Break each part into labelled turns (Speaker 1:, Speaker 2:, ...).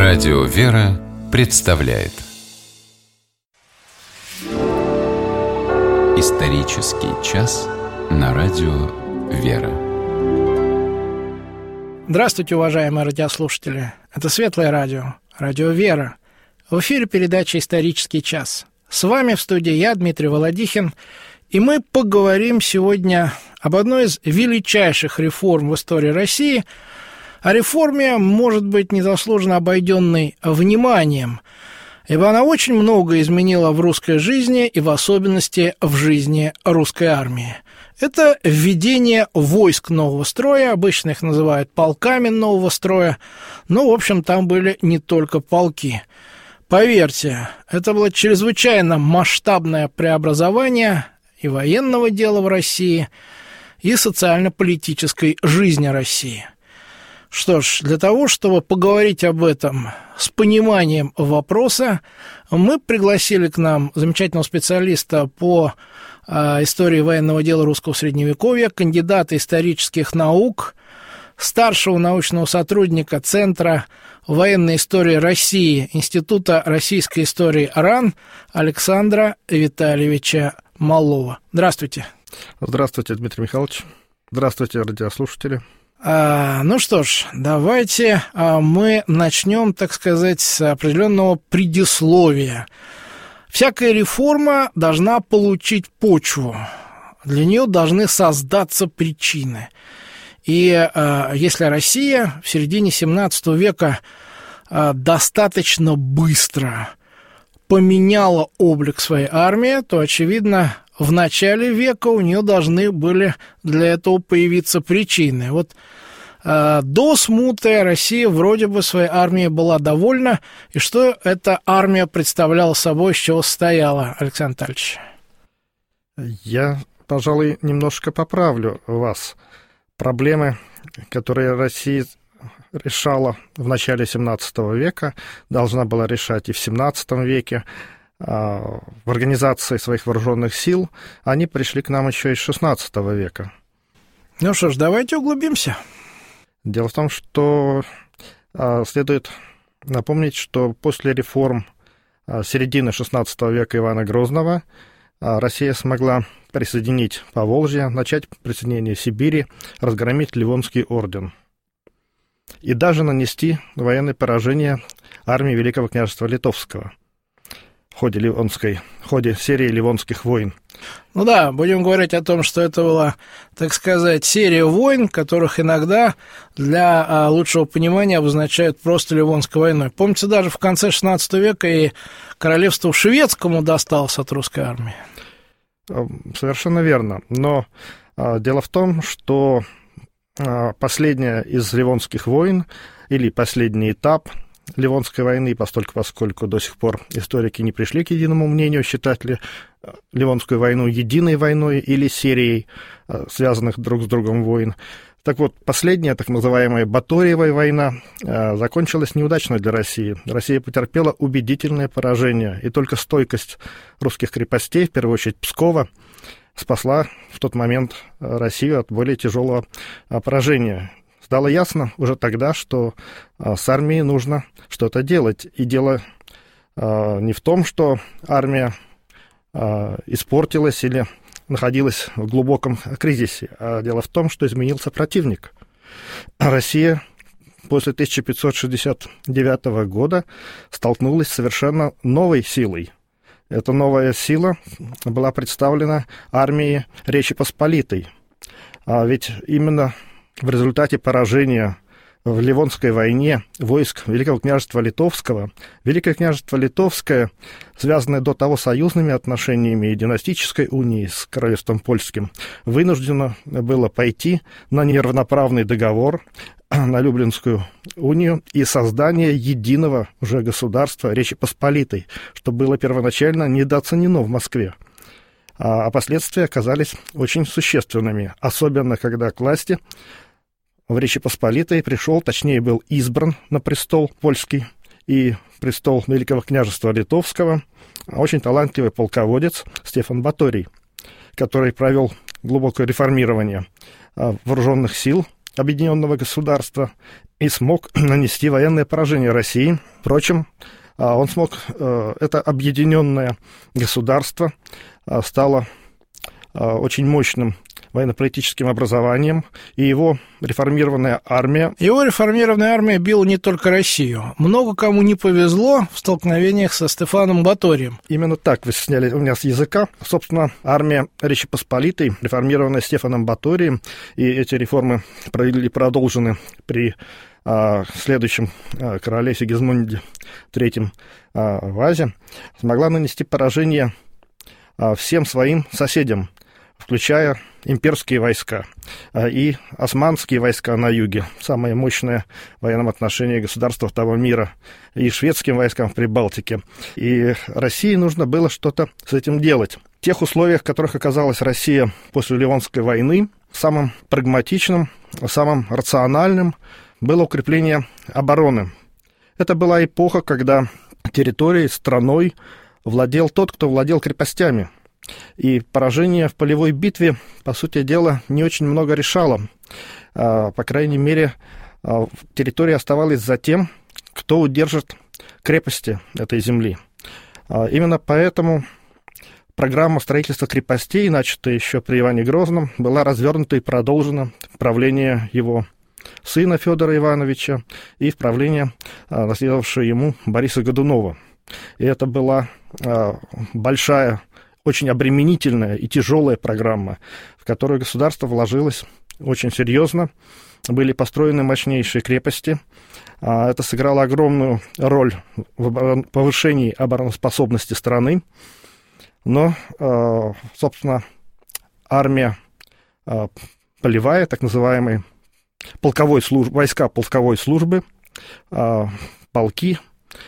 Speaker 1: Радио «Вера» представляет исторический час на радио «Вера».
Speaker 2: Здравствуйте, уважаемые радиослушатели. Это Светлое радио, радио «Вера». В эфире передача «Исторический час». С вами в студии я, Дмитрий Володихин, и мы поговорим сегодня об одной из величайших реформ в истории России, о реформе, может быть, незаслуженно обойденной вниманием, ибо она очень много изменила в русской жизни и в особенности в жизни русской армии. Это введение войск нового строя, обычно их называют полками нового строя, но, в общем, там были не только полки. Поверьте, это было чрезвычайно масштабное преобразование и военного дела в России, и социально-политической жизни России. Что ж, для того, чтобы поговорить об этом с пониманием вопроса, мы пригласили к нам замечательного специалиста по истории военного дела русского средневековья, кандидата исторических наук, старшего научного сотрудника Центра военной истории России Института российской истории РАН Александра Витальевича Малова. Здравствуйте.
Speaker 3: Здравствуйте, Дмитрий Михайлович. Здравствуйте, радиослушатели.
Speaker 2: Ну что ж, давайте мы начнем, так сказать, с определенного предисловия. Всякая реформа должна получить почву, для нее должны создаться причины. И если Россия в середине XVII века достаточно быстро поменяла облик своей армии, то, очевидно, в начале века у нее должны были для этого появиться причины. Вот до смуты Россия вроде бы своей армией была довольна. И что эта армия представляла собой, из чего состояла, Александр Витальевич?
Speaker 3: Я, пожалуй, немножко поправлю вас. Проблемы, которые Россия решала в начале XVII века, должна была решать и в XVII веке. В организации своих вооруженных сил, они пришли к нам еще из XVI века.
Speaker 2: Ну что ж, давайте углубимся.
Speaker 3: Дело в том, что следует напомнить, что после реформ середины XVI века Ивана Грозного Россия смогла присоединить Поволжье, начать присоединение Сибири, разгромить Ливонский орден и даже нанести военное поражение армии Великого княжества Литовского в ходе серии Ливонских войн.
Speaker 2: Ну да, будем говорить о том, что это была, так сказать, серия войн, которых иногда для лучшего понимания обозначают просто Ливонской войной. Помните, даже в конце XVI века и королевству шведскому досталось от русской армии.
Speaker 3: Совершенно верно. Но дело в том, что последняя из Ливонских войн, или последний этап Ливонской войны, поскольку до сих пор историки не пришли к единому мнению, считать ли Ливонскую войну единой войной или серией связанных друг с другом войн. Так вот, последняя, так называемая Баторьева война, закончилась неудачно для России. Россия потерпела убедительное поражение, и только стойкость русских крепостей, в первую очередь Пскова, спасла в тот момент Россию от более тяжелого поражения. Стало ясно уже тогда, что с армией нужно что-то делать. И дело не в том, что армия испортилась или находилась в глубоком кризисе, а дело в том, что изменился противник. Россия после 1569 года столкнулась с совершенно новой силой. Эта новая сила была представлена армией Речи Посполитой. Ведь именно в результате поражения в Ливонской войне войск Великого княжества Литовского, Великое княжество Литовское, связанное до того союзными отношениями и династической унией с королевством польским, вынуждено было пойти на неравноправный договор, на Люблинскую унию и создание единого уже государства Речи Посполитой, что было первоначально недооценено в Москве. А последствия оказались очень существенными, особенно когда к власти в Речи Посполитой пришел, точнее был избран на престол польский и престол Великого княжества Литовского очень талантливый полководец Стефан Баторий, который провел глубокое реформирование вооруженных сил объединенного государства и смог нанести военное поражение России. Впрочем, он смог, это объединенное государство стало очень мощным военно-политическим образованием, и его реформированная армия...
Speaker 2: Его реформированная армия била не только Россию. Много кому не повезло в столкновениях со Стефаном Баторием.
Speaker 3: Именно так вы сняли у меня с языка. Собственно, армия Речи Посполитой, реформированная Стефаном Баторием, и эти реформы были продолжены при следующем короле Сигизмунде III Вазе, смогла нанести поражение всем своим соседям, включая имперские войска и османские войска на юге, самое мощное в военном отношении государство того мира, и шведским войскам в Прибалтике. И России нужно было что-то с этим делать. В тех условиях, в которых оказалась Россия после Ливонской войны, самым прагматичным, самым рациональным было укрепление обороны. Это была эпоха, когда территорией, страной владел тот, кто владел крепостями. И поражение в полевой битве, по сути дела, не очень много решало. По крайней мере, территория оставалась за тем, кто удержит крепости этой земли. Именно поэтому программа строительства крепостей, начатая еще при Иване Грозном, была развернута и продолжена в правлении его сына Федора Ивановича и в правлении наследовавшего ему Бориса Годунова. И это была большая, очень обременительная и тяжелая программа, в которую государство вложилось очень серьезно. Были построены мощнейшие крепости. Это сыграло огромную роль в повышении обороноспособности страны. Но, собственно, армия полевая, так называемые войска полковой службы, полки,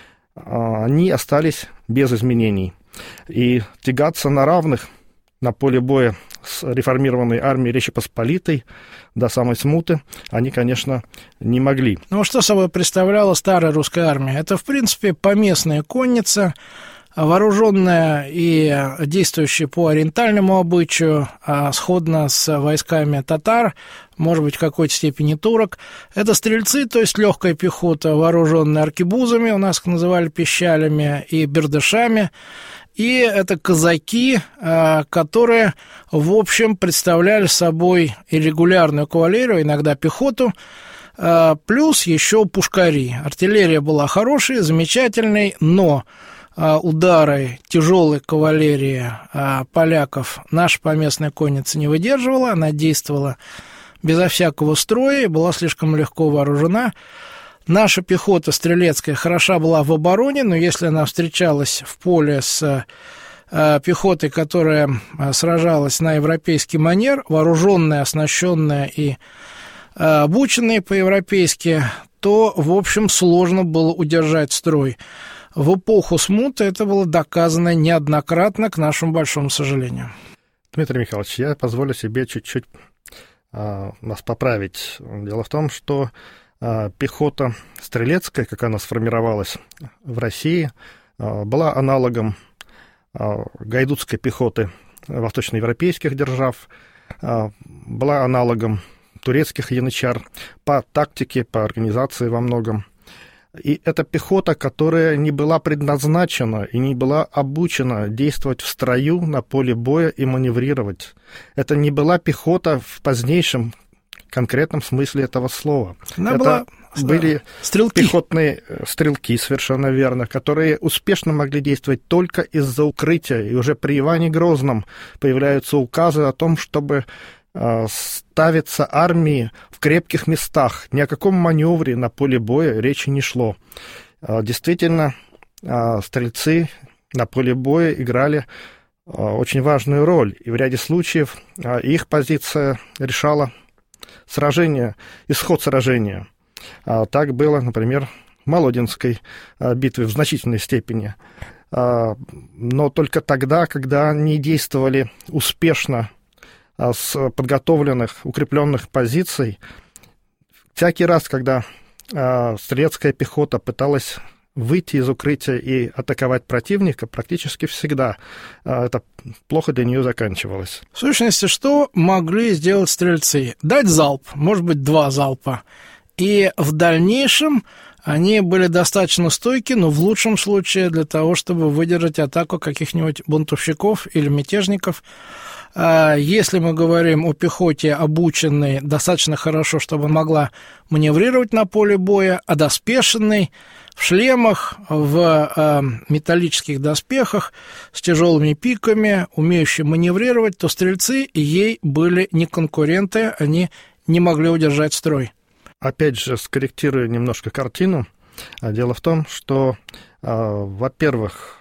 Speaker 3: они остались без изменений. И тягаться на равных на поле боя с реформированной армией Речи Посполитой до самой смуты они, конечно, не могли.
Speaker 2: Ну, что собой представляла старая русская армия? Это, в принципе, поместная конница, вооруженная и действующая по ориентальному обычаю, сходно с войсками татар, может быть, в какой-то степени турок. Это стрельцы, то есть легкая пехота, вооруженная аркебузами, у нас их называли пищалями, и бердышами. И это казаки, которые, в общем, представляли собой и регулярную кавалерию, иногда пехоту, плюс еще пушкари. Артиллерия была хорошей, замечательной, но удары тяжелой кавалерии поляков наша поместная конница не выдерживала, она действовала безо всякого строя и была слишком легко вооружена. Наша пехота стрелецкая хороша была в обороне, но если она встречалась в поле с пехотой, которая сражалась на европейский манер, вооруженная, оснащенная и обученная по-европейски, то, в общем, сложно было удержать строй. В эпоху смуты это было доказано неоднократно, к нашему большому сожалению.
Speaker 3: Дмитрий Михайлович, я позволю себе чуть-чуть нас поправить. Дело в том, что пехота стрелецкая, как она сформировалась в России, была аналогом гайдутской пехоты восточноевропейских держав, была аналогом турецких янычар по тактике, по организации во многом. И это пехота, которая не была предназначена и не была обучена действовать в строю на поле боя и маневрировать. Это не была пехота в позднейшем конкретном смысле этого слова. Это были пехотные стрелки, совершенно верно, которые успешно могли действовать только из-за укрытия. И уже при Иване Грозном появляются указы о том, чтобы ставиться армии в крепких местах. Ни о каком маневре на поле боя речи не шло. Действительно, стрельцы на поле боя играли очень важную роль. И в ряде случаев их позиция решала сражение, исход сражения. Так было, например, в Молодинской битве в значительной степени. Но только тогда, когда они действовали успешно с подготовленных, укрепленных позиций. Всякий раз, когда стрелецкая пехота пыталась выйти из укрытия и атаковать противника практически всегда. Это плохо для нее заканчивалось.
Speaker 2: В сущности, что могли сделать стрельцы? Дать залп, может быть, 2 залпа. И в дальнейшем они были достаточно стойки, но в лучшем случае для того, чтобы выдержать атаку каких-нибудь бунтовщиков или мятежников. Если мы говорим о пехоте, обученной достаточно хорошо, чтобы могла маневрировать на поле боя, одоспешенной, в шлемах, в металлических доспехах, с тяжелыми пиками, умеющей маневрировать, то стрельцы ей были не конкуренты, они не могли удержать строй.
Speaker 3: Опять же, скорректирую немножко картину. Дело в том, что, во-первых,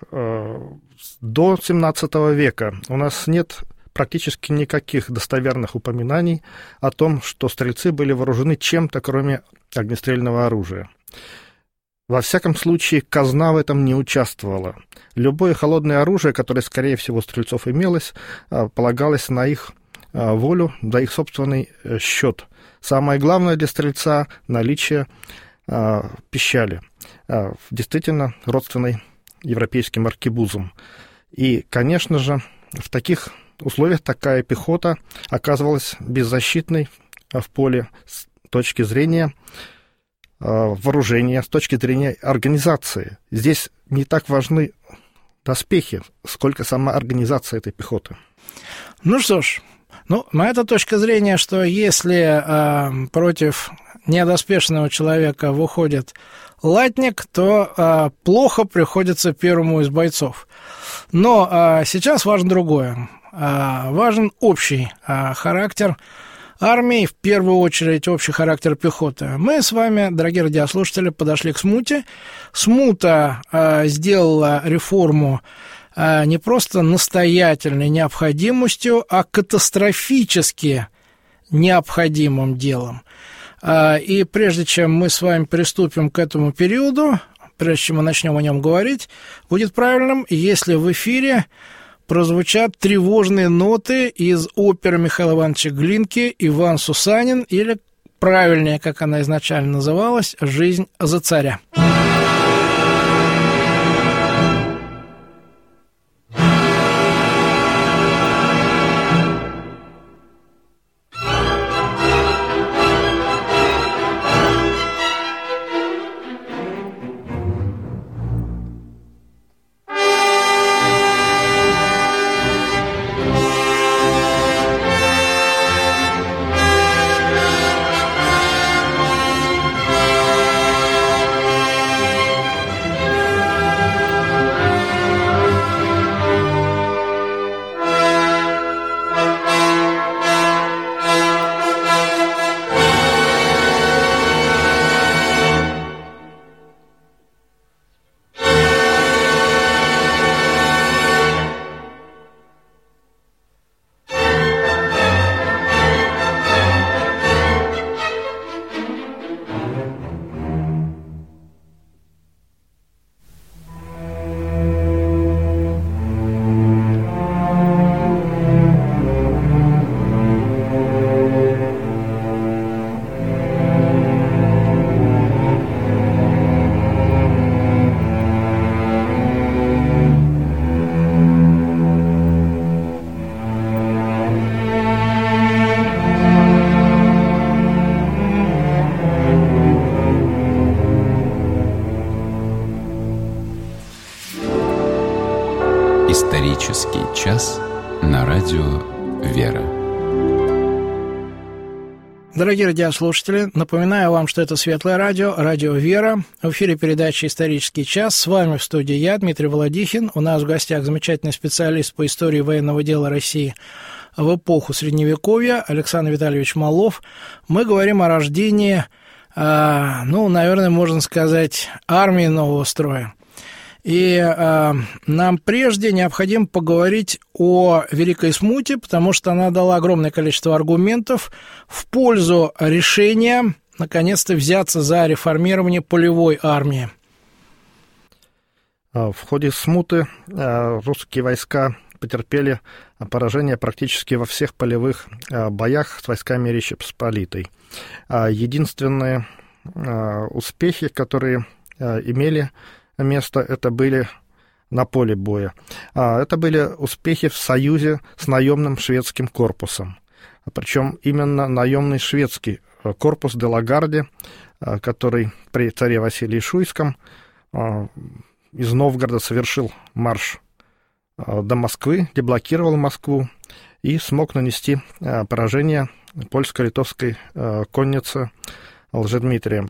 Speaker 3: до 17 века у нас нет практически никаких достоверных упоминаний о том, что стрельцы были вооружены чем-то, кроме огнестрельного оружия. Во всяком случае, казна в этом не участвовала. Любое холодное оружие, которое, скорее всего, у стрельцов имелось, полагалось на их волю, за их собственный счет. Самое главное для стрельца – наличие пищали, действительно родственной европейским аркебузам. И, конечно же, в таких условиях такая пехота оказывалась беззащитной в поле с точки зрения вооружения, с точки зрения организации. Здесь не так важны доспехи, сколько сама организация этой пехоты.
Speaker 2: Ну что ж, моя точка зрения, что если против неодоспешного человека выходит латник, то плохо приходится первому из бойцов. Но сейчас важно другое. Важен общий характер армии, в первую очередь общий характер пехоты. Мы с вами, дорогие радиослушатели, подошли к смуте. Смута сделала реформу не просто настоятельной необходимостью, а катастрофически необходимым делом. И прежде чем мы с вами приступим к этому периоду, прежде чем мы начнем о нем говорить, будет правильным, если в эфире прозвучат тревожные ноты из оперы Михаила Ивановича Глинки «Иван Сусанин», или, правильнее, как она изначально называлась, «Жизнь за царя».
Speaker 1: Исторический час на радио «Вера».
Speaker 2: Дорогие радиослушатели, напоминаю вам, что это Светлое радио, радио «Вера». В эфире передача «Исторический час». С вами в студии я, Дмитрий Володихин. У нас в гостях замечательный специалист по истории военного дела России в эпоху Средневековья Александр Витальевич Малов. Мы говорим о рождении, наверное, можно сказать, армии нового строя. И нам прежде необходимо поговорить о Великой Смуте, потому что она дала огромное количество аргументов в пользу решения, наконец-то, взяться за реформирование полевой армии.
Speaker 3: В ходе смуты русские войска потерпели поражение практически во всех полевых боях с войсками Речи Посполитой. Единственные успехи, которые имели место это были на поле боя. Это были успехи в союзе с наемным шведским корпусом. Причем именно наемный шведский корпус де ла Гарде, который при царе Василии Шуйском из Новгорода совершил марш до Москвы, деблокировал Москву и смог нанести поражение польско-литовской коннице Лжедмитрия.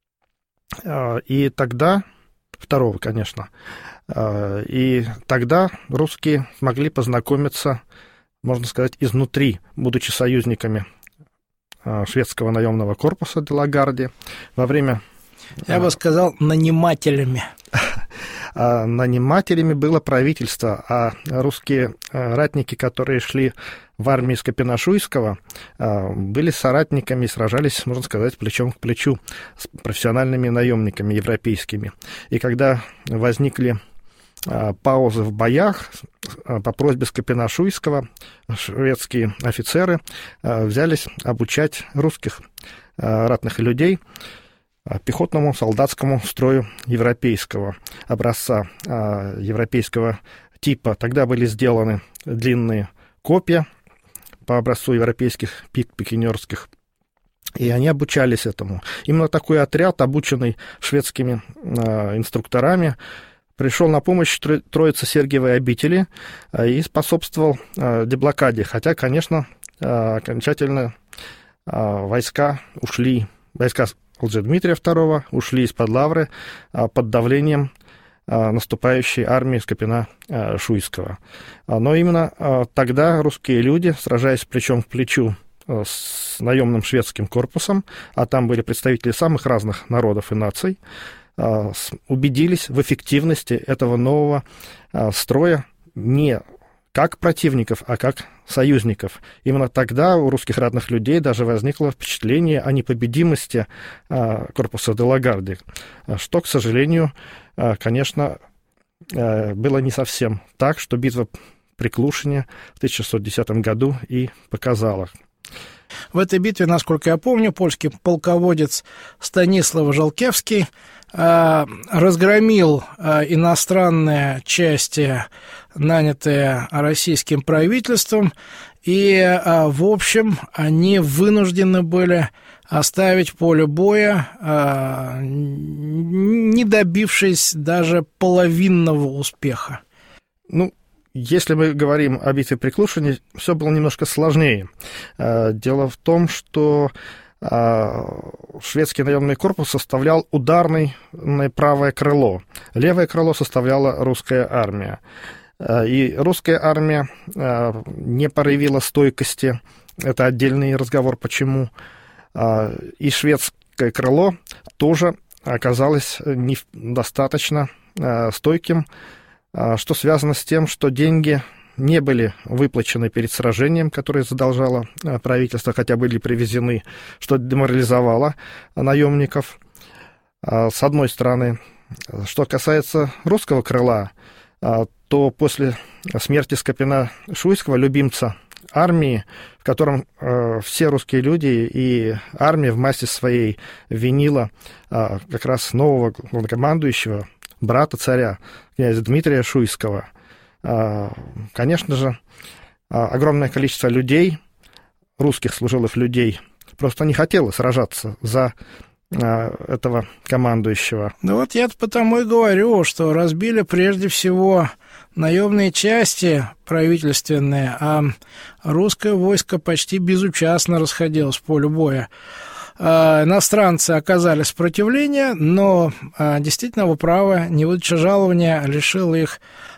Speaker 3: И тогда, второго, конечно, и тогда русские смогли познакомиться, можно сказать, изнутри, будучи союзниками шведского наемного корпуса де ла Гарде во время...
Speaker 2: Я бы сказал, нанимателями.
Speaker 3: Нанимателями было правительство, а русские ратники, которые шли в армии Скопина-Шуйского, были соратниками и сражались, можно сказать, плечом к плечу с профессиональными наемниками европейскими. И когда возникли паузы в боях, по просьбе Скопина-Шуйского шведские офицеры взялись обучать русских ратных людей пехотному солдатскому строю европейского образца, европейского типа. Тогда были сделаны длинные копья по образцу европейских пикинерских, и они обучались этому. Именно такой отряд, обученный шведскими инструкторами, пришел на помощь Троице Сергиевой обители и способствовал деблокаде. Хотя, конечно, окончательно войска Лжедмитрия II ушли из-под Лавры под давлением наступающей армии Скопина-Шуйского. Но именно тогда русские люди, сражаясь плечом к плечу с наемным шведским корпусом, а там были представители самых разных народов и наций, убедились в эффективности этого нового строя не как противников, а как союзников. Именно тогда у русских ратных людей даже возникло впечатление о непобедимости корпуса де ла Гарде, что, к сожалению, конечно, было не совсем так, что битва при Клушине в 1610 году и показала.
Speaker 2: В этой битве, насколько я помню, польский полководец Станислав Жалкевский разгромил иностранные части, нанятые российским правительством, и, в общем, они вынуждены были оставить поле боя, не добившись даже половинного успеха.
Speaker 3: Если мы говорим о битве при Клушине, все было немножко сложнее. Дело в том, что шведский наемный корпус составлял ударное правое крыло. Левое крыло составляла русская армия. И русская армия не проявила стойкости. Это отдельный разговор, почему. И шведское крыло тоже оказалось недостаточно стойким, что связано с тем, что деньги не были выплачены перед сражением, которое задолжало правительство, хотя были привезены, что деморализовало наемников. С одной стороны, что касается русского крыла, то после смерти Скопина-Шуйского, любимца армии, в котором все русские люди и армия в массе своей винила как раз нового главнокомандующего, брата царя, князя Дмитрия Шуйского, конечно же, огромное количество людей, русских служилых людей, просто не хотело сражаться за этого командующего.
Speaker 2: Ну вот я потому и говорю, что разбили прежде всего наемные части правительственные, а русское войско почти безучастно расходилось по полю боя. Иностранцы оказали сопротивление, но действительно, вы правы, невыдача жалования лишила их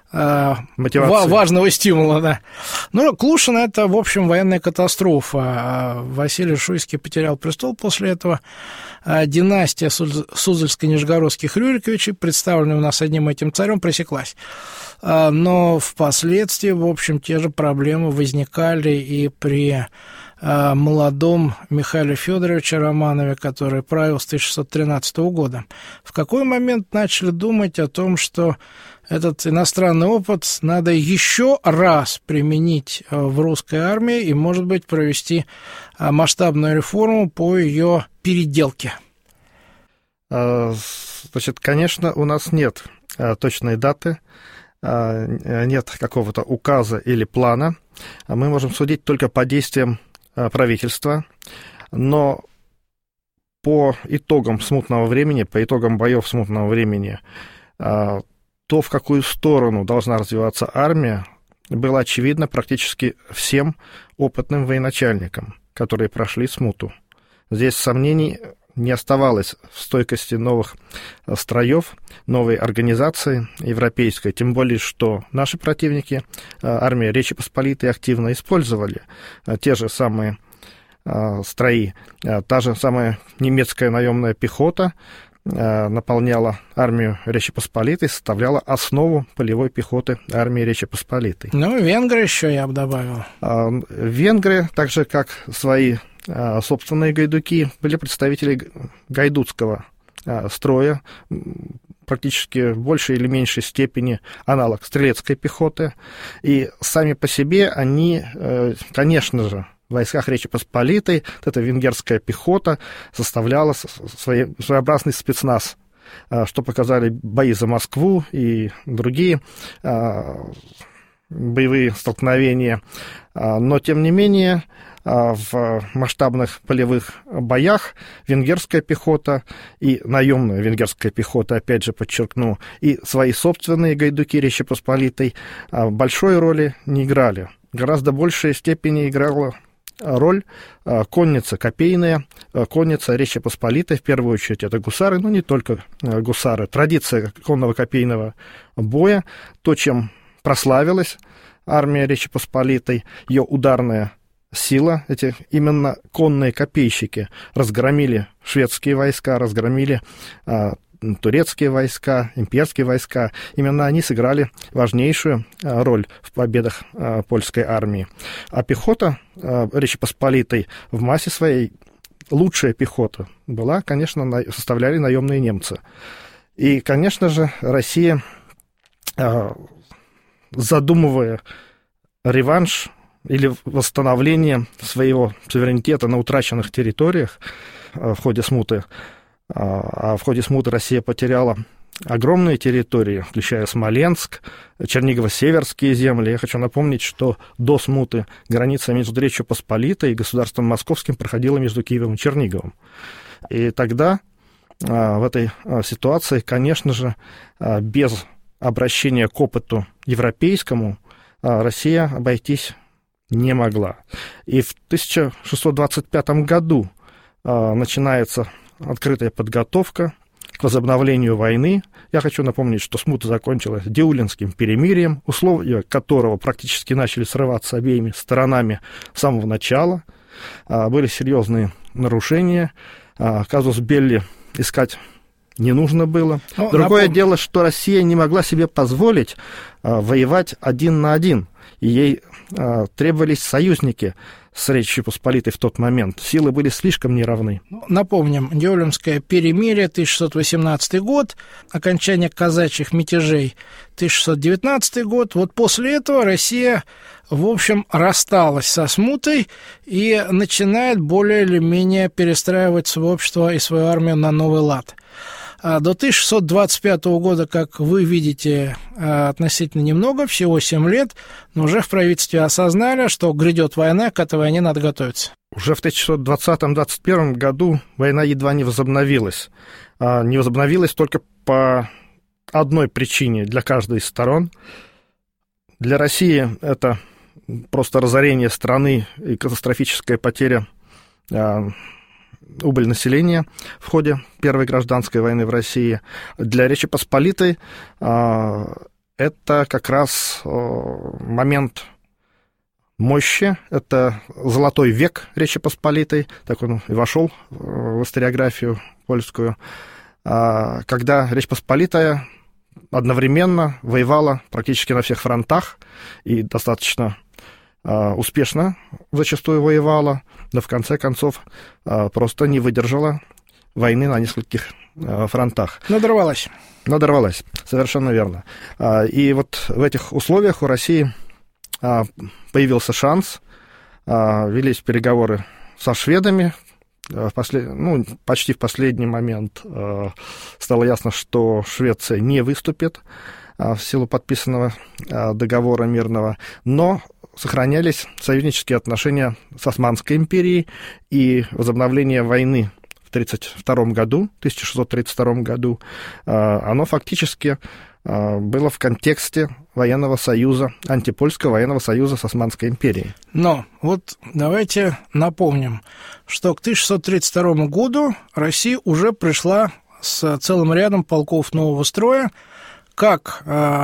Speaker 2: важного стимула. Да. Ну, Клушин — это, в общем, военная катастрофа. Василий Шуйский потерял престол после этого. Династия Суздальско-Нижегородских Рюриковичей, представленная у нас одним этим царем, пресеклась. Но впоследствии, в общем, те же проблемы возникали и при молодом Михаиле Федоровиче Романове, который правил с 1613 года. В какой момент начали думать о том, что этот иностранный опыт надо еще раз применить в русской армии и, может быть, провести масштабную реформу по ее переделке?
Speaker 3: Значит, конечно, у нас нет точной даты, нет какого-то указа или плана. Мы можем судить только по действиям правительства, но по итогам смутного времени, по итогам боев смутного времени, то, в какую сторону должна развиваться армия, было очевидно практически всем опытным военачальникам, которые прошли смуту. Здесь сомнений не оставалось в стойкости новых строев, новой организации европейской, тем более, что наши противники, армия Речи Посполитой, активно использовали те же самые строи. Та же самая немецкая наемная пехота наполняла армию Речи Посполитой, составляла основу полевой пехоты армии Речи Посполитой.
Speaker 2: Ну, венгры еще я бы добавил.
Speaker 3: Венгры, так же как свои собственные гайдуки, были представители гайдутского строя, практически в большей или меньшей степени аналог стрелецкой пехоты. И сами по себе они, конечно же, в войсках Речи Посполитой, эта венгерская пехота составляла своеобразный спецназ, что показали бои за Москву и другие боевые столкновения. Но, тем не менее, в масштабных полевых боях венгерская пехота и наемная венгерская пехота, опять же подчеркну, и свои собственные гайдуки Речи Посполитой большой роли не играли. Гораздо большей степени играла роль конница копейная, конница Речи Посполитой, в первую очередь это гусары, но не только гусары. Традиция конного копейного боя, то, чем прославилась армия Речи Посполитой, ее ударная сила, эти именно конные копейщики разгромили шведские войска, разгромили турецкие войска, имперские войска. Именно они сыграли важнейшую роль в победах польской армии. А пехота Речи Посполитой в массе своей, лучшая пехота была, конечно, составляли наемные немцы. И, конечно же, Россия, задумывая реванш или восстановление своего суверенитета на утраченных территориях в ходе смуты, а в ходе смуты Россия потеряла огромные территории, включая Смоленск, Чернигово-Северские земли. Я хочу напомнить, что до смуты граница между Речью Посполитой и государством Московским проходила между Киевом и Черниговым. И тогда в этой ситуации, конечно же, без обращения к опыту европейскому Россия обойтись не могла. И в 1625 году начинается открытая подготовка к возобновлению войны. Я хочу напомнить, что смута закончилась Деулинским перемирием, условия которого практически начали срываться обеими сторонами с самого начала. Были серьезные нарушения. Казус белли искать не нужно было. Другое дело, что Россия не могла себе позволить воевать один на один. И ей требовались союзники с Речью Посполитой в тот момент. Силы были слишком неравны.
Speaker 2: Напомним, Деулинское перемирие, 1618 год, окончание казачьих мятежей, 1619 год. Вот после этого Россия, в общем, рассталась со смутой и начинает более или менее перестраивать свое общество и свою армию на новый лад. До 1625 года, как вы видите, относительно немного, всего 7 лет, но уже в правительстве осознали, что грядет война, к этой войне надо готовиться.
Speaker 3: Уже в 1620-21 году война едва не возобновилась. Не возобновилась только по одной причине для каждой из сторон. Для России это просто разорение страны и катастрофическая потеря убыль населения в ходе Первой гражданской войны в России. Для Речи Посполитой это как раз момент мощи, это золотой век Речи Посполитой, так он и вошел в историографию польскую, когда Речь Посполитая одновременно воевала практически на всех фронтах и достаточно успешно зачастую воевала, но в конце концов просто не выдержала войны на нескольких фронтах.
Speaker 2: Надорвалась,
Speaker 3: совершенно верно. И вот в этих условиях у России появился шанс, велись переговоры со шведами, почти в последний момент стало ясно, что Швеция не выступит в силу подписанного договора мирного, но сохранялись союзнические отношения с Османской империей, и возобновление войны в 1632 году, оно фактически было в контексте военного союза, антипольского военного союза с Османской империей.
Speaker 2: Но вот давайте напомним, что к 1632 году Россия уже пришла с целым рядом полков нового строя, как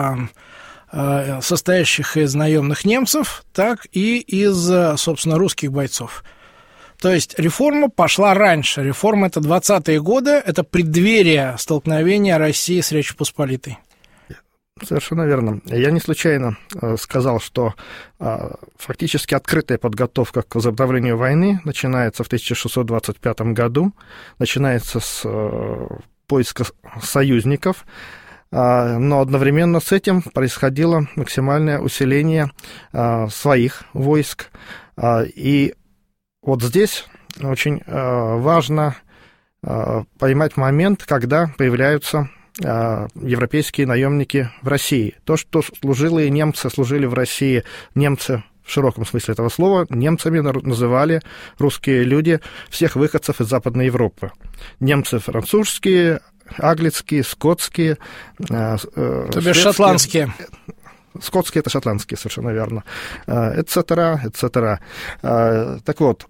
Speaker 2: состоящих из наемных немцев, так и из, собственно, русских бойцов. То есть реформа пошла раньше. Реформа — это 20-е годы, это преддверие столкновения России с Речью Посполитой.
Speaker 3: Совершенно верно. Я не случайно сказал, что фактически открытая подготовка к возобновлению войны начинается в 1625 году, начинается с поиска союзников, но одновременно с этим происходило максимальное усиление своих войск. И вот здесь очень важно поймать момент, когда появляются европейские наемники в России. То, что служилые немцы служили в России, немцы в широком смысле этого слова, немцами называли русские люди всех выходцев из Западной Европы. Немцы французские, английские, скотские,
Speaker 2: то бишь шотландские.
Speaker 3: Скотские — это шотландские, совершенно верно. Etc. Так вот,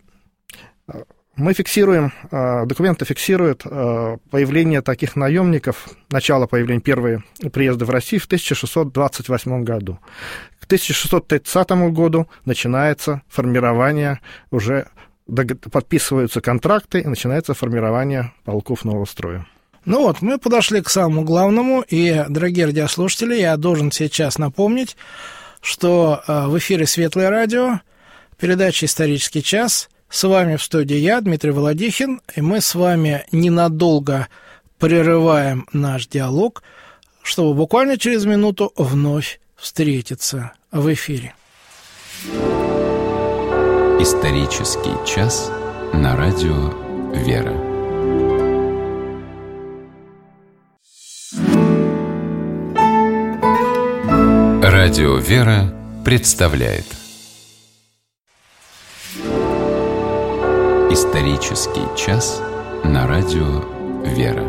Speaker 3: документы фиксируют появление таких наемников, начало появления, первые приезды в Россию в 1628 году. К 1630 году начинается формирование, уже подписываются контракты, и начинается формирование полков нового строя.
Speaker 2: Ну вот, мы подошли к самому главному, и, дорогие радиослушатели, я должен сейчас напомнить, что в эфире «Светлое радио», передача «Исторический час». С вами в студии я, Дмитрий Володихин, и мы с вами ненадолго прерываем наш диалог, чтобы буквально через минуту вновь встретиться в эфире.
Speaker 1: Исторический час на радио «Вера». Радио «Вера» представляет Исторический час на радио «Вера».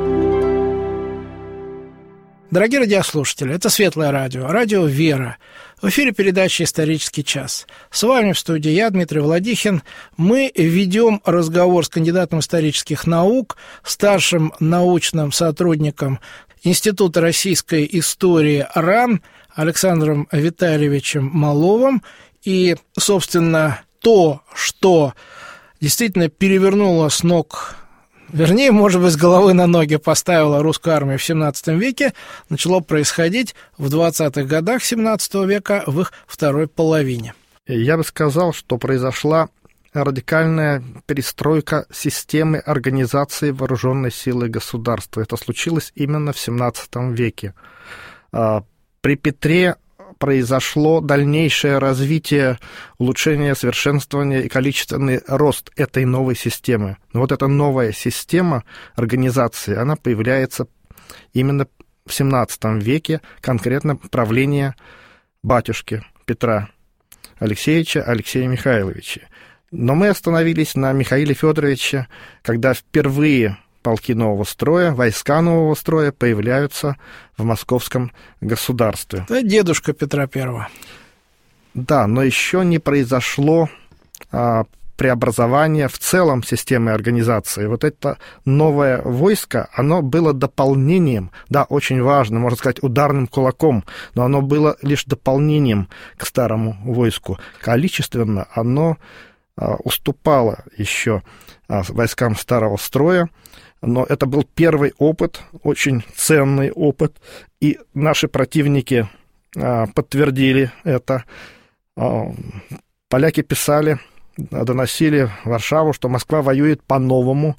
Speaker 2: Дорогие радиослушатели, это Светлое радио, радио «Вера». В эфире передача «Исторический час». С вами в студии я, Дмитрий Володихин. Мы ведем разговор с кандидатом исторических наук, старшим научным сотрудником Института российской истории РАН Александром Витальевичем Маловым. И, собственно, то, что действительно перевернула с ног, вернее, может быть, с головы на ноги поставила русскую армию в XVII веке, начало происходить в 20-х годах XVII века, в их второй половине.
Speaker 3: Я бы сказал, что произошла радикальная перестройка системы организации вооруженной силы государства. Это случилось именно в XVII веке. При Петре произошло дальнейшее развитие, улучшение, совершенствование и количественный рост этой новой системы. Но вот эта новая система организации, она появляется именно в XVII веке, конкретно правление батюшки Петра Алексея Михайловича. Но мы остановились на Михаиле Федоровиче, когда впервые полки нового строя, войска нового строя появляются в московском государстве.
Speaker 2: Это дедушка Петра I.
Speaker 3: Да, но еще не произошло преобразование в целом системы организации. Вот это новое войско, оно было дополнением, да, очень важно, можно сказать, ударным кулаком, но оно было лишь дополнением к старому войску. Количественно оно уступало еще войскам старого строя, но это был первый опыт, очень ценный опыт, и наши противники подтвердили это. Поляки писали, доносили в Варшаву, что Москва воюет по-новому.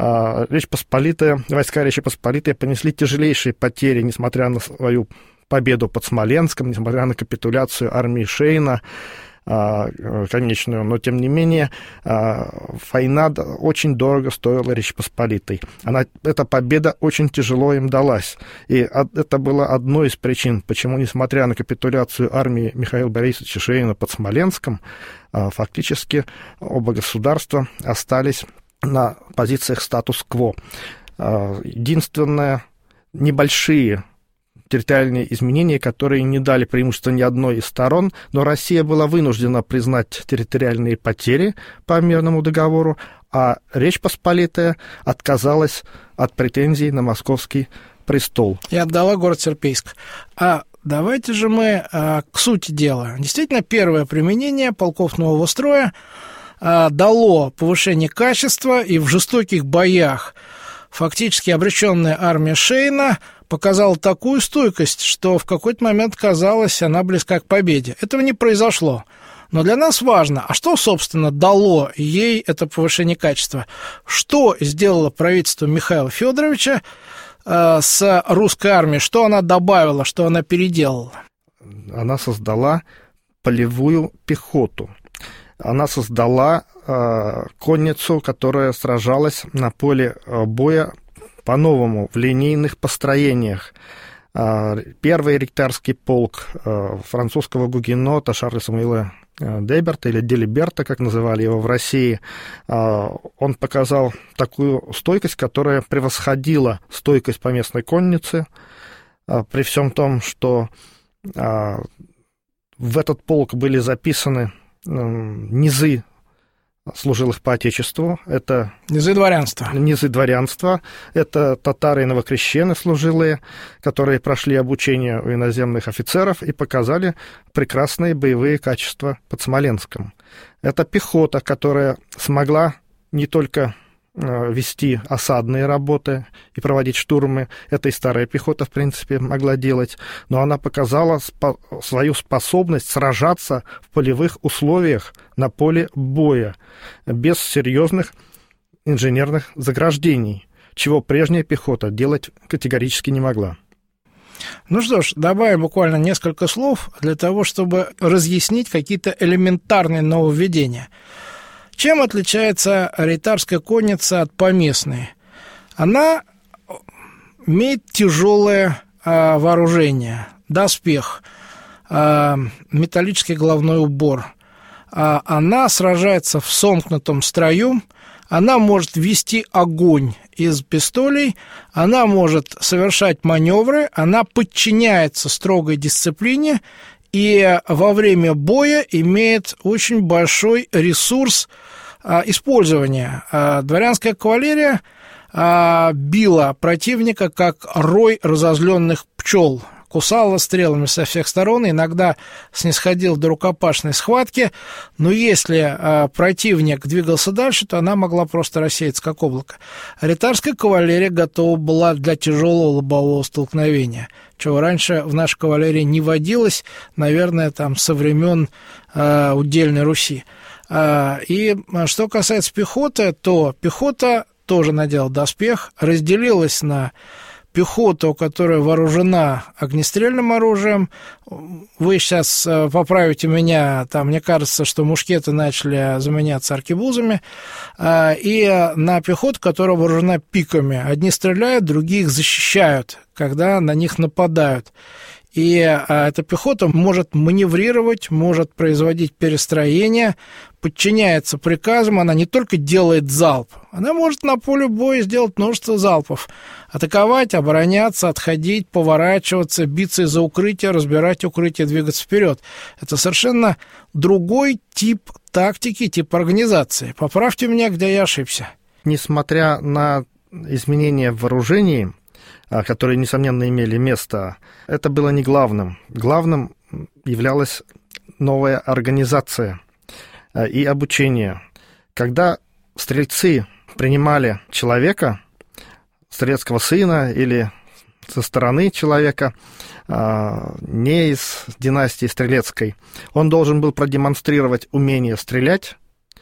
Speaker 3: Войска Речи Посполитой понесли тяжелейшие потери, несмотря на свою победу под Смоленском, несмотря на капитуляцию армии Шейна. конечную, но, тем не менее, война очень дорого стоила Речи Посполитой. Эта победа очень тяжело им далась. И это было одной из причин, почему, несмотря на капитуляцию армии Михаила Борисовича Шейна под Смоленском, фактически оба государства остались на позициях статус-кво. Единственное, небольшие территориальные изменения, которые не дали преимущества ни одной из сторон, но Россия была вынуждена признать территориальные потери по мирному договору, а Речь Посполитая отказалась от претензий на московский престол.
Speaker 2: И отдала город Серпейск. А давайте же мы к сути дела. Действительно, первое применение полков нового строя дало повышение качества, и в жестоких боях фактически обреченная армия Шейна показала такую стойкость, что в какой-то момент казалось, она близка к победе. Этого не произошло. Но для нас важно, а что, собственно, дало ей это повышение качества? Что сделало правительство Михаила Федоровича с русской армией? Что она добавила, что она переделала?
Speaker 3: Она создала полевую пехоту. Она создала конницу, которая сражалась на поле боя по-новому, в линейных построениях. Первый ректарский полк французского гугенота Шарля Самуэля Деберта, или Делиберта, как называли его в России, он показал такую стойкость, которая превосходила стойкость поместной конницы, при всем том, что в этот полк были записаны низы служилых по Отечеству. Это
Speaker 2: низы дворянства.
Speaker 3: Низы дворянства. Это татары и новокрещены служилые, которые прошли обучение у иноземных офицеров и показали прекрасные боевые качества под Смоленском. Это пехота, которая смогла не только вести осадные работы и проводить штурмы. Это и старая пехота, в принципе, могла делать. Но она показала свою способность сражаться в полевых условиях на поле боя, без серьезных инженерных заграждений, чего прежняя пехота делать категорически не могла.
Speaker 2: Ну что ж, добавим буквально несколько слов для того, чтобы разъяснить какие-то элементарные нововведения. Чем отличается рейтарская конница от поместной? Она имеет тяжелое вооружение, доспех, металлический головной убор. Она сражается в сомкнутом строю, она может вести огонь из пистолей, она может совершать маневры, она подчиняется строгой дисциплине и во время боя имеет очень большой ресурс использования. Дворянская кавалерия била противника, как рой разозленных пчел, кусала стрелами со всех сторон, иногда снисходил до рукопашной схватки, но если противник двигался дальше, то она могла просто рассеяться, как облако. Рейтарская кавалерия готова была для тяжелого лобового столкновения, чего раньше в нашей кавалерии не водилось, наверное, там со времен удельной Руси. И что касается пехоты, то пехота тоже надела доспех, разделилась на пехоту, которая вооружена огнестрельным оружием. Вы сейчас поправите меня, там, мне кажется, что мушкеты начали заменяться аркебузами, и на пехоту, которая вооружена пиками. Одни стреляют, другие их защищают, когда на них нападают. И эта пехота может маневрировать, может производить перестроение, подчиняется приказам, она не только делает залп, она может на поле боя сделать множество залпов, атаковать, обороняться, отходить, поворачиваться, биться из-за укрытия, разбирать укрытие, двигаться вперед. Это совершенно другой тип тактики, тип организации. Поправьте меня, где я ошибся.
Speaker 3: Несмотря на изменения в вооружении, которые, несомненно, имели место, это было не главным. Главным являлась новая организация и обучение. Когда стрельцы принимали человека, стрелецкого сына или со стороны человека, не из династии Стрелецкой, он должен был продемонстрировать умение стрелять,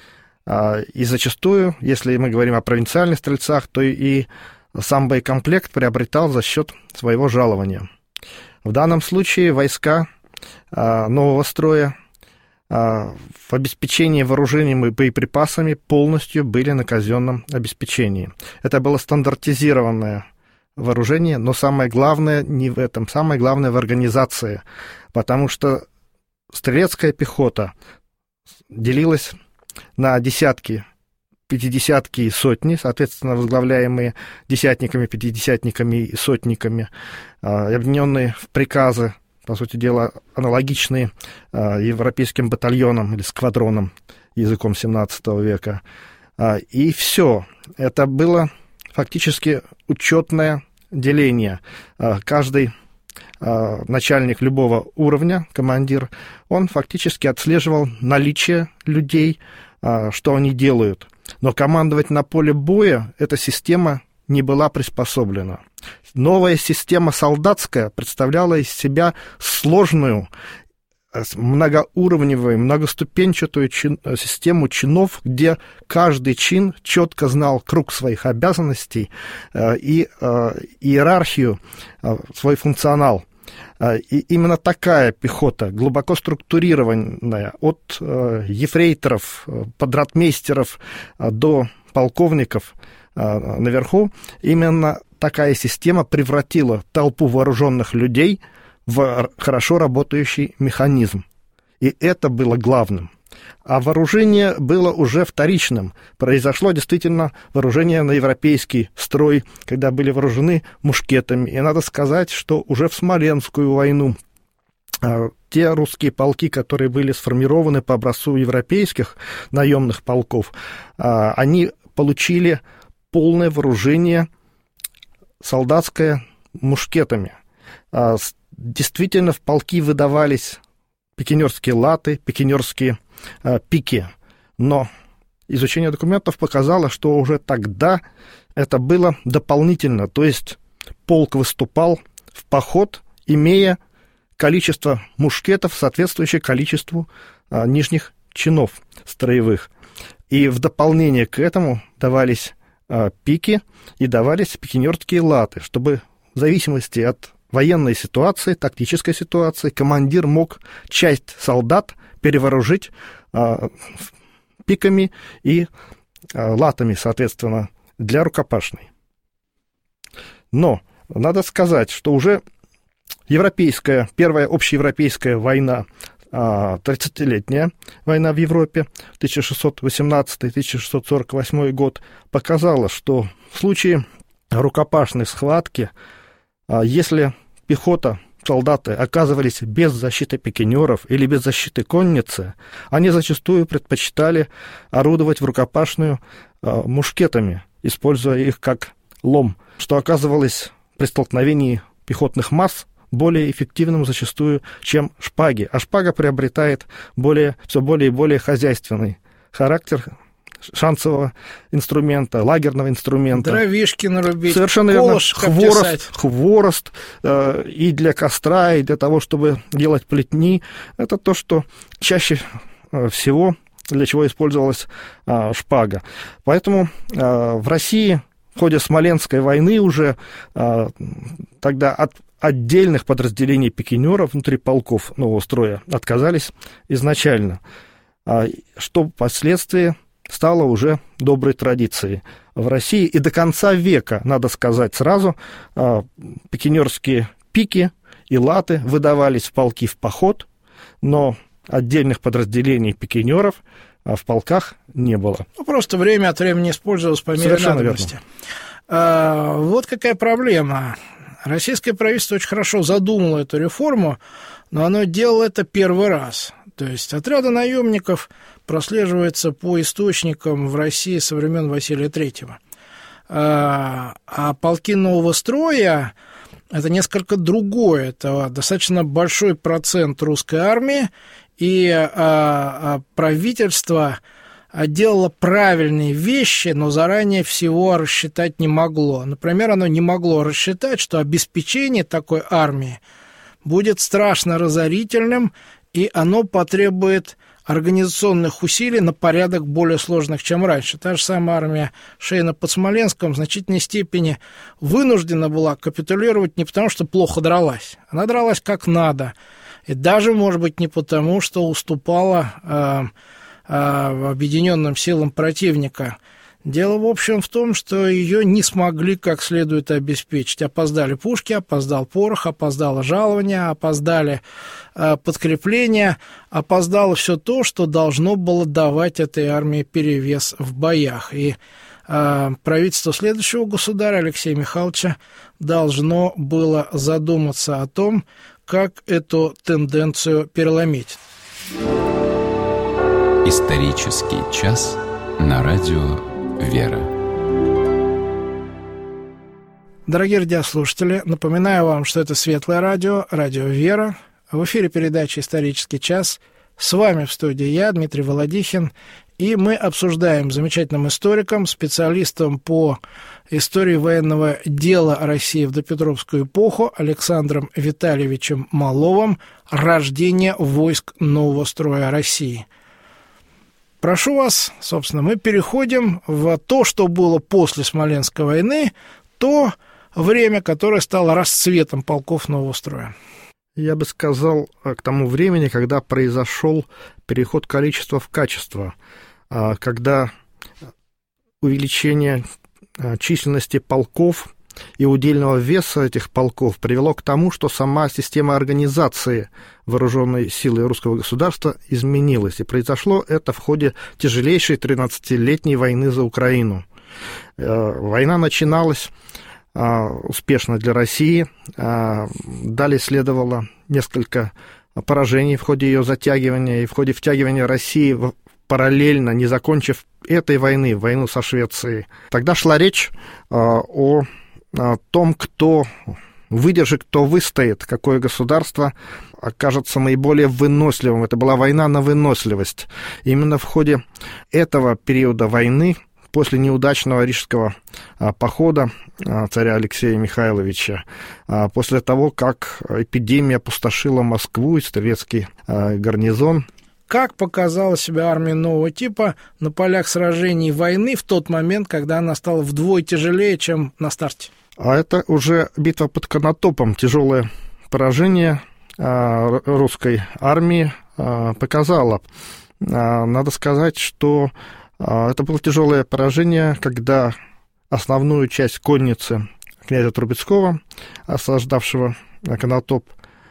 Speaker 3: и зачастую, если мы говорим о провинциальных стрельцах, то и сам боекомплект приобретал за счет своего жалования. В данном случае войска нового строя в обеспечении вооружением и боеприпасами полностью были на казенном обеспечении. Это было стандартизированное вооружение, но самое главное не в этом, самое главное в организации, потому что стрелецкая пехота делилась на десятки, пятидесятки и сотни, соответственно, возглавляемые десятниками, пятидесятниками и сотниками, объединенные в приказы, по сути дела, аналогичные европейским батальонам или сквадронам языком XVII века. И все. Это было фактически учетное деление. Каждый начальник любого уровня, командир, он фактически отслеживал наличие людей, что они делают. Но командовать на поле боя эта система не была приспособлена. Новая система солдатская представляла из себя сложную, многоуровневую, многоступенчатую систему чинов, где каждый чин четко знал круг своих обязанностей и иерархию, свой функционал. И именно такая пехота, глубоко структурированная, от ефрейторов, подротмейстеров до полковников наверху, именно такая система превратила толпу вооруженных людей в хорошо работающий механизм. И это было главным. А вооружение было уже вторичным. Произошло действительно вооружение на европейский строй, когда были вооружены мушкетами. И надо сказать, что уже в Смоленскую войну те русские полки, которые были сформированы по образцу европейских наемных полков, они получили полное вооружение солдатское мушкетами. Действительно, в полки выдавались пикинерские латы, пикинерские пики. Но изучение документов показало, что уже тогда это было дополнительно. То есть полк выступал в поход, имея количество мушкетов, соответствующее количеству нижних чинов строевых. И в дополнение к этому давались пики и давались пикинерские латы, чтобы в зависимости от военной ситуации, тактической ситуации, командир мог часть солдат перевооружить пиками и латами, соответственно, для рукопашной. Но надо сказать, что уже европейская, первая общеевропейская война, 30-летняя война в Европе, 1618-1648 год, показала, что в случае рукопашной схватки, если пехота, солдаты оказывались без защиты пикинеров или без защиты конницы, они зачастую предпочитали орудовать в рукопашную мушкетами, используя их как лом, что оказывалось при столкновении пехотных масс более эффективным зачастую, чем шпаги. А шпага приобретает все более и более хозяйственный характер шансового инструмента, лагерного инструмента.
Speaker 2: Дровишки нарубить,
Speaker 3: совершенно верно. Хворост и для костра, и для того, чтобы делать плетни. Это то, что чаще всего, для чего использовалась шпага. Поэтому в России в ходе Смоленской войны уже тогда от отдельных подразделений пикинеров внутри полков нового строя отказались изначально, что впоследствии стало уже доброй традицией в России. И до конца века, надо сказать сразу, пикинерские пики и латы выдавались в полки в поход, но отдельных подразделений пикинеров в полках не было.
Speaker 2: Просто время от времени использовалось по мере надобности. Вот какая проблема. Российское правительство очень хорошо задумало эту реформу, но оно делало это первый раз. То есть отряды наемников прослеживаются по источникам в России со времен Василия III. А полки нового строя – это несколько другое. Это достаточно большой процент русской армии, и правительство делало правильные вещи, но заранее всего рассчитать не могло. Например, оно не могло рассчитать, что обеспечение такой армии будет страшно разорительным, и оно потребует организационных усилий на порядок более сложных, чем раньше. Та же самая армия Шейна под Смоленском в значительной степени вынуждена была капитулировать не потому, что плохо дралась. Она дралась как надо. И даже, может быть, не потому, что уступала объединенным силам противника. Дело, в общем, в том, что ее не смогли как следует обеспечить. Опоздали пушки, опоздал порох, опоздало жалование, опоздали подкрепления, опоздало все то, что должно было давать этой армии перевес в боях. И правительство следующего государя, Алексея Михайловича, должно было задуматься о том, как эту тенденцию переломить.
Speaker 1: Исторический час на радио «Вера».
Speaker 2: Дорогие радиослушатели, напоминаю вам, что это Светлое радио, радио «Вера». В эфире передача «Исторический час». С вами в студии я, Дмитрий Володихин, и мы обсуждаем с замечательным историком, специалистом по истории военного дела России в допетровскую эпоху Александром Витальевичем Маловым «Рождение войск нового строя России». Прошу вас, собственно, мы переходим в то, что было после Смоленской войны, то время, которое стало расцветом полков нового строя.
Speaker 3: Я бы сказал, к тому времени, когда произошел переход количества в качество, когда увеличение численности полков и удельного веса этих полков привело к тому, что сама система организации вооруженной силы русского государства изменилась. И произошло это в ходе тяжелейшей 13-летней войны за Украину. Война начиналась успешно для России. Далее следовало несколько поражений в ходе ее затягивания и в ходе втягивания России параллельно, не закончив этой войны, войну со Швецией. Тогда шла речь о том, кто выдержит, кто выстоит, какое государство окажется наиболее выносливым. Это была война на выносливость. Именно в ходе этого периода войны, после неудачного рижского похода царя Алексея Михайловича, после того, как эпидемия опустошила Москву и стрелецкий гарнизон,
Speaker 2: как показала себя армия нового типа на полях сражений войны в тот момент, когда она стала вдвое тяжелее, чем на старте?
Speaker 3: А это уже битва под Конотопом, тяжелое поражение русской армии показало. Надо сказать, что это было тяжелое поражение, когда основную часть конницы князя Трубецкого, осаждавшего Конотоп,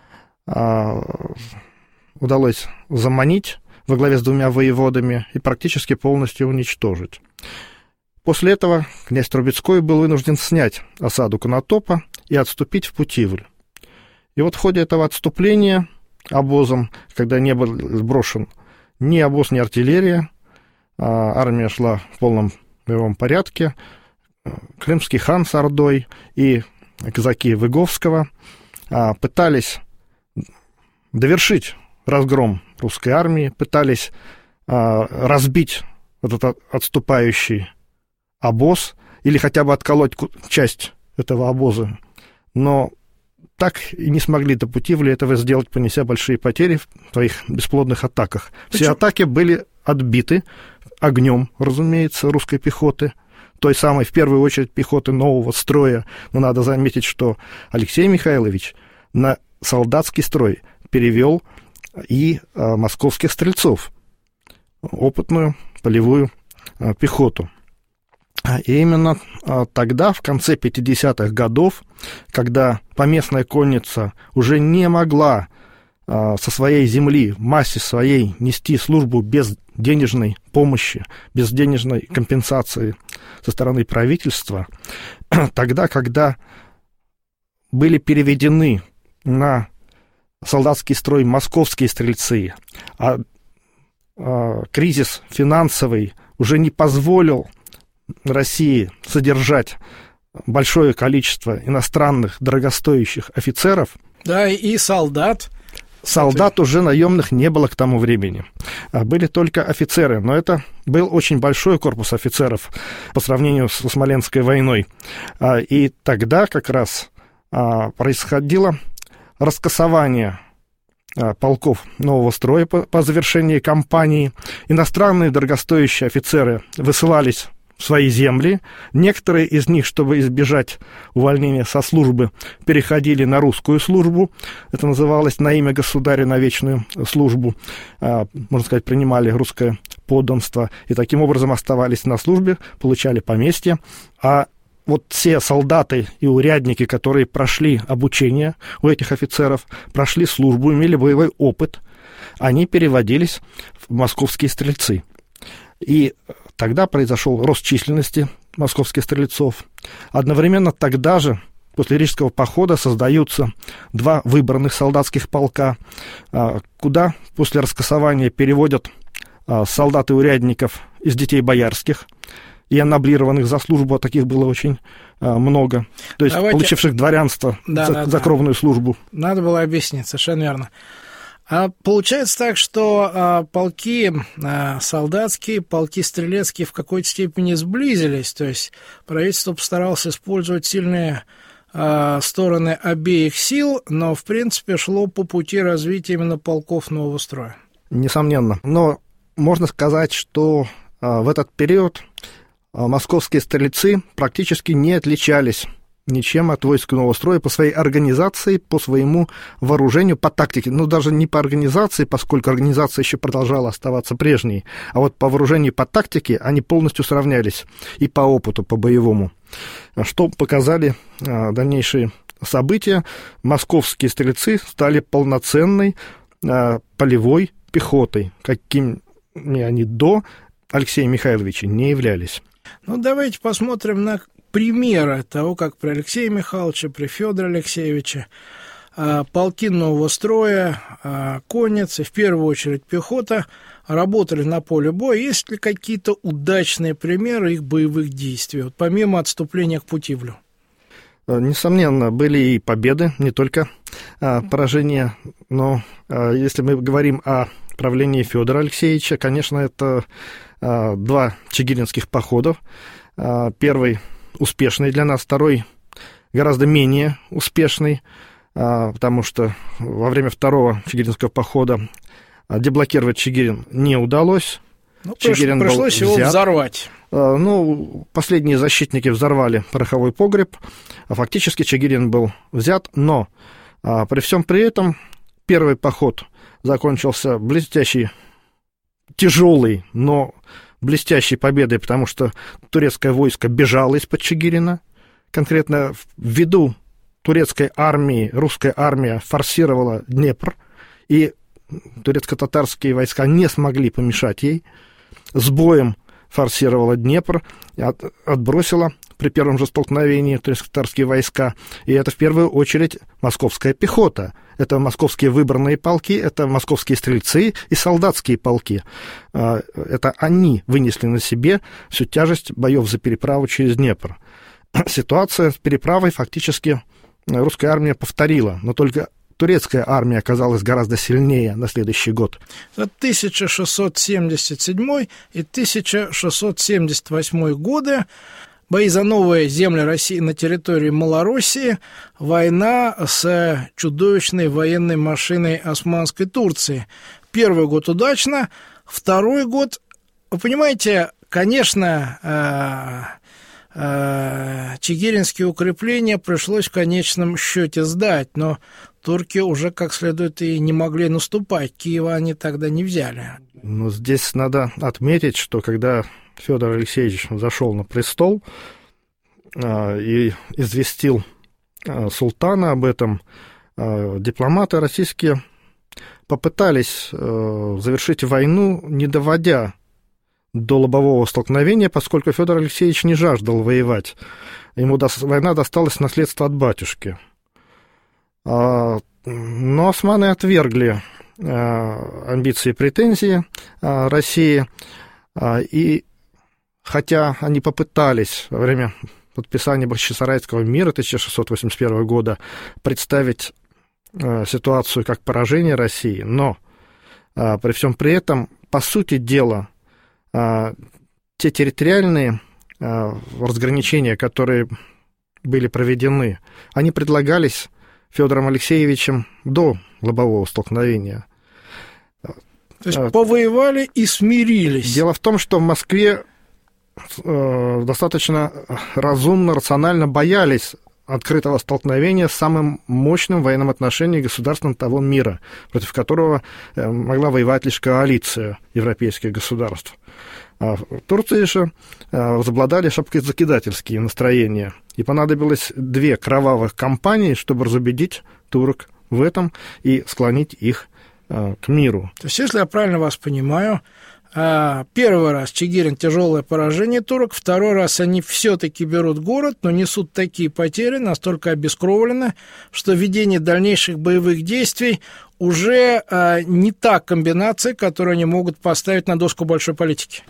Speaker 3: удалось заманить во главе с двумя воеводами и практически полностью уничтожить. После этого князь Трубецкой был вынужден снять осаду Конотопа и отступить в Путивль. И вот в ходе этого отступления обозом, когда не был сброшен ни обоз, ни артиллерия, армия шла в полном боевом порядке, крымский хан с ордой и казаки Выговского пытались довершить разгром русской армии, пытались разбить этот отступающий обоз или хотя бы отколоть часть этого обоза, но так и не смогли до Путивля этого сделать, понеся большие потери в своих бесплодных атаках. Все атаки были отбиты огнем, разумеется, русской пехоты, той самой, в первую очередь, пехоты нового строя. Но надо заметить, что Алексей Михайлович на солдатский строй перевел и московских стрельцов, опытную полевую пехоту. И именно тогда, в конце 50-х годов, когда поместная конница уже не могла со своей земли, в массе своей, нести службу без денежной помощи, без денежной компенсации со стороны правительства, тогда, когда были переведены на солдатский строй московские стрельцы, а кризис финансовый уже не позволил России содержать большое количество иностранных дорогостоящих офицеров.
Speaker 2: Да, и солдат.
Speaker 3: Солдат уже наемных не было к тому времени. Были только офицеры, но это был очень большой корпус офицеров по сравнению со Смоленской войной. И тогда как раз происходило раскосование полков нового строя по завершении кампании. Иностранные дорогостоящие офицеры высылались свои земли. Некоторые из них, чтобы избежать увольнения со службы, переходили на русскую службу. Это называлось «на имя государя на вечную службу». Можно сказать, принимали русское подданство и таким образом оставались на службе, получали поместье. А вот все солдаты и урядники, которые прошли обучение у этих офицеров, прошли службу, имели боевой опыт, они переводились в московские стрельцы. И тогда произошел рост численности московских стрельцов. Одновременно тогда же, после Рижского похода, создаются 2 выбранных солдатских полка, куда после раскасования переводят солдат и урядников из детей боярских и аннаблированных за службу, а таких было очень много, то есть получивших дворянство за кровную службу.
Speaker 2: Надо было объяснить, совершенно верно. А получается так, что полки солдатские, полки стрелецкие в какой-то степени сблизились, то есть правительство постаралось использовать сильные стороны обеих сил, но, в принципе, шло по пути развития именно полков нового строя.
Speaker 3: Несомненно. Но можно сказать, что в этот период московские стрельцы практически не отличались ничем от войск нового строя по своей организации, по своему вооружению, по тактике. Ну, даже не по организации, поскольку организация еще продолжала оставаться прежней, а вот по вооружению, по тактике они полностью сравнялись и по опыту, по боевому. Что показали дальнейшие события. Московские стрельцы стали полноценной полевой пехотой, какими они до Алексея Михайловича не являлись.
Speaker 2: Ну, давайте посмотрим на примеры того, как при Алексее Михайловиче, при Федоре Алексеевиче полки нового строя, конницы, в первую очередь пехота, работали на поле боя. Есть ли какие-то удачные примеры их боевых действий, вот помимо отступления к Путивлю?
Speaker 3: Несомненно, были и победы, не только поражения, но если мы говорим о правлении Федора Алексеевича, конечно, это 2 чигиринских похода. Первый успешный для нас, второй гораздо менее успешный, потому что во время второго чигиринского похода деблокировать Чигирин не удалось.
Speaker 2: Ну, пришлось его взорвать.
Speaker 3: Ну, последние защитники взорвали пороховой погреб, а фактически Чигирин был взят, но при всем при этом первый поход закончился блестящей, тяжелой, но блестящей победой, потому что турецкое войско бежало из-под Чигирина. Конкретно ввиду турецкой армии, русская армия форсировала Днепр, и турецко-татарские войска не смогли помешать ей. С боем форсировала Днепр, отбросила при первом же столкновении турецко-татарские войска. И это в первую очередь московская пехота. Это московские выбранные полки, это московские стрельцы и солдатские полки. Это они вынесли на себе всю тяжесть боев за переправу через Днепр. Ситуация с переправой фактически русская армия повторила, но только турецкая армия оказалась гораздо сильнее на следующий год.
Speaker 2: 1677 и 1678 годы. Бои за новые земли России на территории Малороссии, война с чудовищной военной машиной Османской Турции. Первый год удачно, второй год, вы понимаете, конечно, чигиринские укрепления пришлось в конечном счете сдать, но турки уже как следует и не могли наступать, Киева они тогда не взяли.
Speaker 3: Но здесь надо отметить, что когда Федор Алексеевич зашел на престол и известил султана об этом, дипломаты российские попытались завершить войну, не доводя до лобового столкновения, поскольку Федор Алексеевич не жаждал воевать. Ему война досталась в наследство от батюшки. Но османы отвергли амбиции и претензии России, и хотя они попытались во время подписания Бахчисарайского мира 1681 года представить ситуацию как поражение России, но при всем при этом, по сути дела, те территориальные разграничения, которые были проведены, они предлагались Федором Алексеевичем до лобового столкновения.
Speaker 2: То есть повоевали и смирились.
Speaker 3: Дело в том, что в Москве достаточно разумно, рационально боялись открытого столкновения с самым мощным в военном отношении государством того мира, против которого могла воевать лишь коалиция европейских государств. А в Турции же возобладали шапкозакидательские настроения, и понадобилось 2 кровавых кампании, чтобы разубедить турок в этом и склонить их к миру.
Speaker 2: То есть, если я правильно вас понимаю, первый раз Чигирин — тяжелое поражение турок, второй раз они все-таки берут город, но несут такие потери, настолько обескровлены, что ведение дальнейших боевых действий уже не та комбинация, которую они могут поставить на доску большой политики.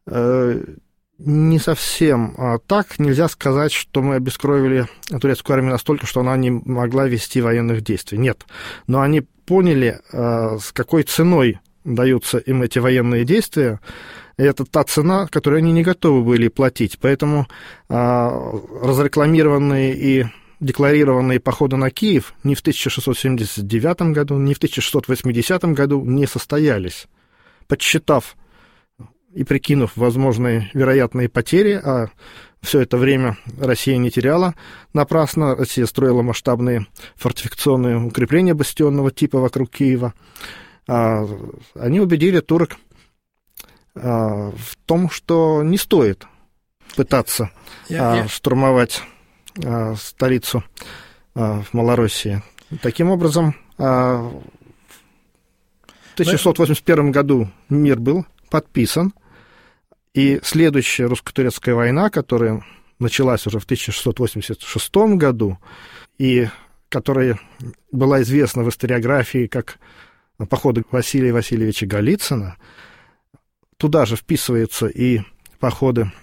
Speaker 3: Не совсем так. Нельзя сказать, что мы обескровили турецкую армию настолько, что она не могла вести военных действий. Нет. Но они поняли, с какой ценой даются им эти военные действия. И это та цена, которую они не готовы были платить. Поэтому разрекламированные и декларированные походы на Киев ни в 1679 году, ни в 1680 году не состоялись. Подсчитав и прикинув возможные вероятные потери, а все это время Россия не теряла напрасно, Россия строила масштабные фортификационные укрепления бастионного типа вокруг Киева, они убедили турок в том, что не стоит пытаться штурмовать столицу в Малороссии. Таким образом, в 1681 году мир был подписан, и следующая русско-турецкая война, которая началась уже в 1686 году, и которая была известна в историографии как походы Василия Васильевича Голицына, туда же вписываются и походы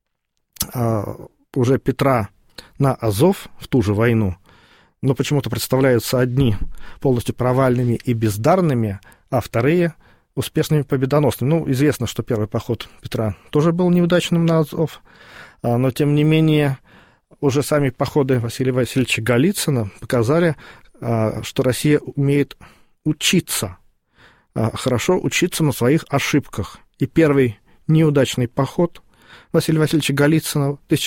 Speaker 3: уже Петра на Азов в ту же войну, но почему-то представляются одни полностью провальными и бездарными, а вторые успешными, победоносными. Ну, известно, что первый поход Петра тоже был неудачным на Азов, но, тем не менее, уже сами походы Василия Васильевича Голицына показали, что Россия умеет учиться, хорошо учиться на своих ошибках. И первый неудачный поход Василия Васильевича Голицына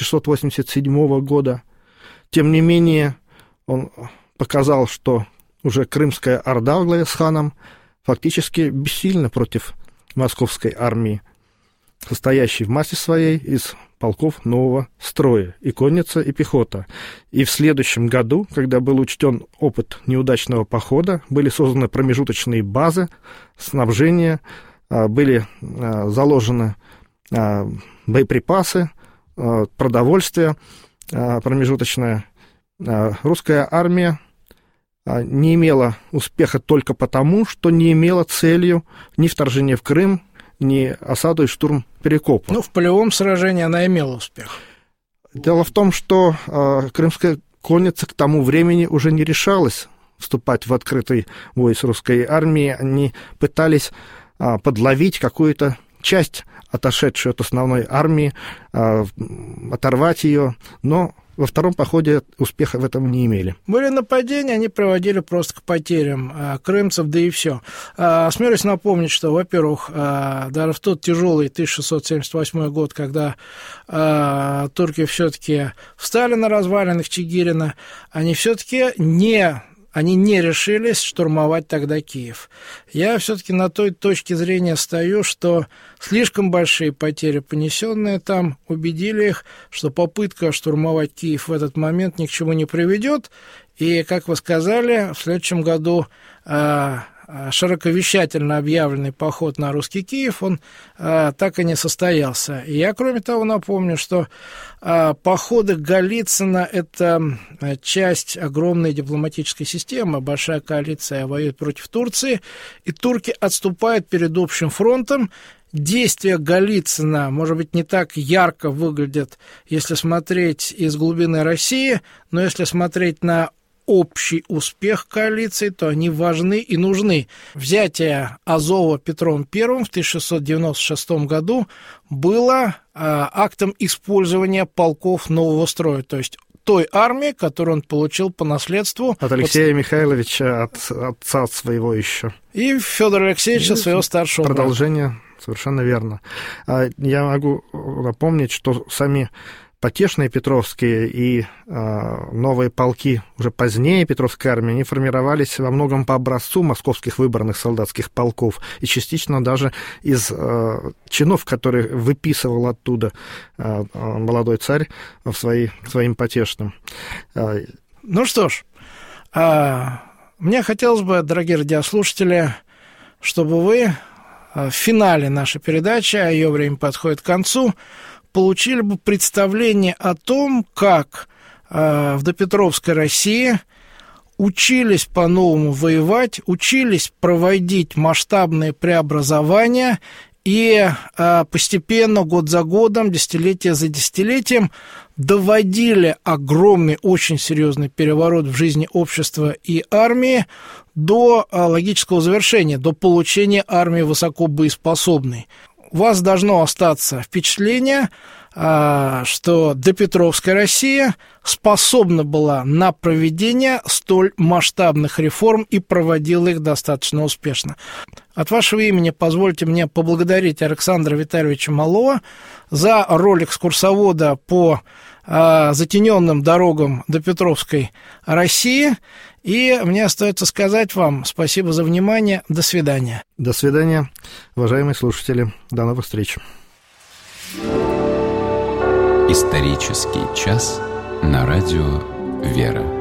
Speaker 3: 1687 года, тем не менее, он показал, что уже Крымская Орда во главе с ханом фактически бессильна против московской армии, состоящей в массе своей из полков нового строя, и конница, и пехота. И в следующем году, когда был учтен опыт неудачного похода, были созданы промежуточные базы снабжения, были заложены боеприпасы, продовольствие промежуточное. Русская армия не имела успеха только потому, что не имела целью ни вторжения в Крым, ни осаду и штурм Перекопа.
Speaker 2: Ну, в полевом сражении она имела успех.
Speaker 3: Дело в том, что крымская конница к тому времени уже не решалась вступать в открытый бой с русской армией. Они пытались подловить какую-то часть, отошедшую от основной армии, оторвать ее, но во втором походе успеха в этом не имели.
Speaker 2: Были нападения, они приводили просто к потерям крымцев, да и все. Смелюсь напомнить, что, во-первых, даже в тот тяжелый 1678 год, когда турки все-таки встали на развалинах Чигирина, они все-таки не решились штурмовать тогда Киев. Я все-таки на той точке зрения стою, что слишком большие потери, понесенные там, убедили их, что попытка штурмовать Киев в этот момент ни к чему не приведет. И, как вы сказали, в следующем году широковещательно объявленный поход на русский Киев, он так и не состоялся. И я, кроме того, напомню, что походы Голицына – это часть огромной дипломатической системы. Большая коалиция воюет против Турции, и турки отступают перед общим фронтом. Действия Голицына, может быть, не так ярко выглядят, если смотреть из глубины России, но если смотреть на общий успех коалиции, то они важны и нужны. Взятие Азова Петром I в 1696 году было актом использования полков нового строя, то есть той армии, которую он получил по наследству
Speaker 3: от Алексея Михайловича, от отца своего еще.
Speaker 2: И Федора Алексеевича, своего старшего
Speaker 3: продолжение совершенно верно. Я могу напомнить, что сами потешные петровские и новые полки уже позднее Петровской армии, они формировались во многом по образцу московских выборных солдатских полков и частично даже из чинов, которые выписывал оттуда молодой царь своим потешным.
Speaker 2: Ну что ж, мне хотелось бы, дорогие радиослушатели, чтобы вы в финале нашей передачи, а ее время подходит к концу, получили бы представление о том, как в допетровской России учились по-новому воевать, учились проводить масштабные преобразования и постепенно, год за годом, десятилетие за десятилетием доводили огромный, очень серьезный переворот в жизни общества и армии до логического завершения, до получения армии высоко боеспособной. У вас должно остаться впечатление, что допетровская Россия способна была на проведение столь масштабных реформ и проводила их достаточно успешно. От вашего имени позвольте мне поблагодарить Александра Витальевича Малова за роль экскурсовода по затененным дорогам допетровской России. И мне остается сказать вам спасибо за внимание. До свидания.
Speaker 3: До свидания, уважаемые слушатели. До новых встреч.
Speaker 1: Исторический час на радио «Вера».